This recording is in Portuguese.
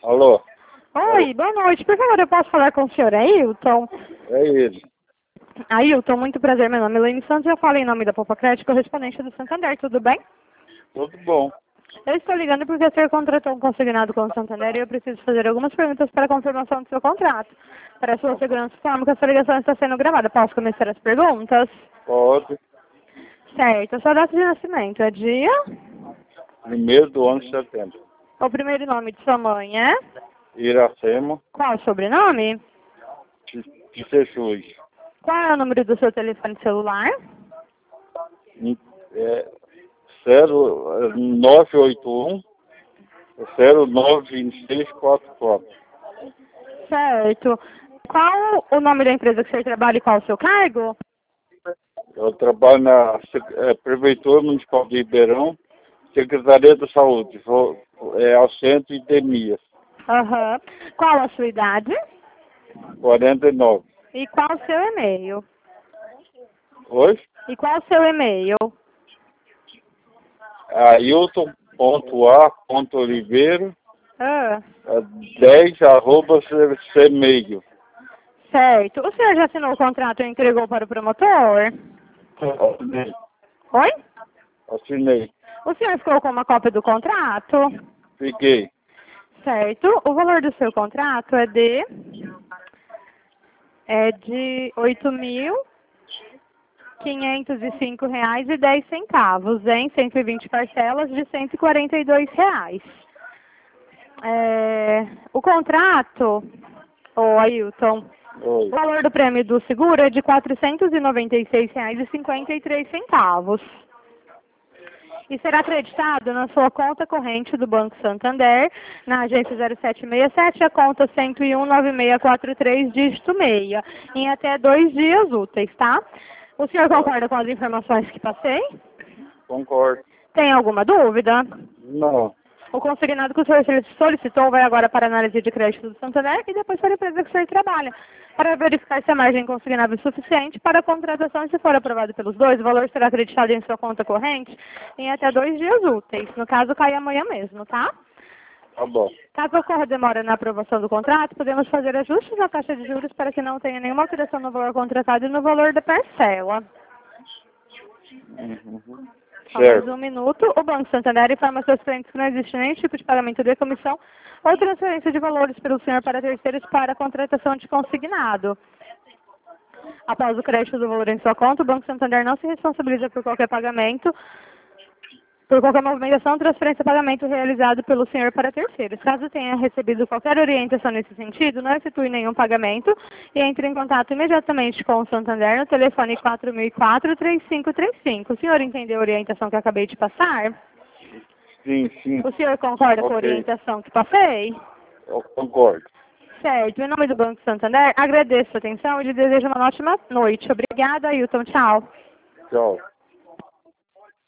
Alô? Oi, boa noite. Por favor, eu posso falar com o senhor Ailton? É ele. Ailton, muito prazer. Meu nome é Elaine Santos. Eu falo em nome da Poupa Crédito, correspondente do Santander. Tudo bem? Tudo bom. Eu estou ligando porque o senhor contratou um consignado com o Santander e eu preciso fazer algumas perguntas para a confirmação do seu contrato. Para a sua segurança, informo que essa ligação está sendo gravada. Posso começar as perguntas? Pode. Certo. A sua data de nascimento é dia? 1º do ano de setembro. O primeiro nome de sua mãe é? Iracema Qual o sobrenome? de Jesus. Qual é o número do seu telefone celular? É 0981 092644. Certo. Qual o nome da empresa que o senhor trabalha e qual o seu cargo? Eu trabalho na Prefeitura Municipal de Ribeirão, Secretaria da Saúde, ao centro de Demias, Aham. Qual a sua idade? 49. E qual o seu e-mail? Oi? E qual o seu e-mail? Ailton.a.oliveira Ah, 10@cmail. certo. O senhor já assinou o contrato e entregou para o promotor? Assinei. Oi? Assinei. O senhor ficou com uma cópia do contrato? Fiquei. Certo. O valor do seu contrato é de R$8.505,10 em 120 parcelas de R$142. O contrato, Ailton, Oi. o valor do prêmio do seguro é de R$496,53. E será acreditado na sua conta corrente do Banco Santander, na agência 0767, a conta 1019643, dígito 6, em até 2 dias úteis, tá? O senhor concorda com as informações que passei? Concordo. Tem alguma dúvida? Não. O consignado que o senhor solicitou vai agora para a análise de crédito do Santander e depois para a empresa que o senhor trabalha, para verificar se a margem consignável é suficiente para a contratação e se for aprovado pelos dois, o valor será acreditado em sua conta corrente em até 2 dias úteis. No caso, cai amanhã mesmo, tá? Tá bom. Caso ocorra demora na aprovação do contrato, podemos fazer ajustes na taxa de juros para que não tenha nenhuma alteração no valor contratado e no valor da parcela. Uhum. Só mais Certo. um minuto. O Banco Santander informa seus clientes que não existe nenhum tipo de pagamento de comissão ou transferência de valores pelo senhor para terceiros para a contratação de consignado. Após o crédito do valor em sua conta, o Banco Santander não se responsabiliza por qualquer pagamento, por qualquer movimentação, transferência ou pagamento realizado pelo senhor para terceiros. Caso tenha recebido qualquer orientação nesse sentido, não efetue nenhum pagamento e entre em contato imediatamente com o Santander no telefone 4004-3535. O senhor entendeu a orientação que eu acabei de passar? Sim, sim. O senhor concorda com a Ok. orientação que passei? Eu concordo. Certo. Em nome do Banco Santander, agradeço a atenção e lhe desejo uma ótima noite. Obrigada, Ailton. Tchau. Tchau.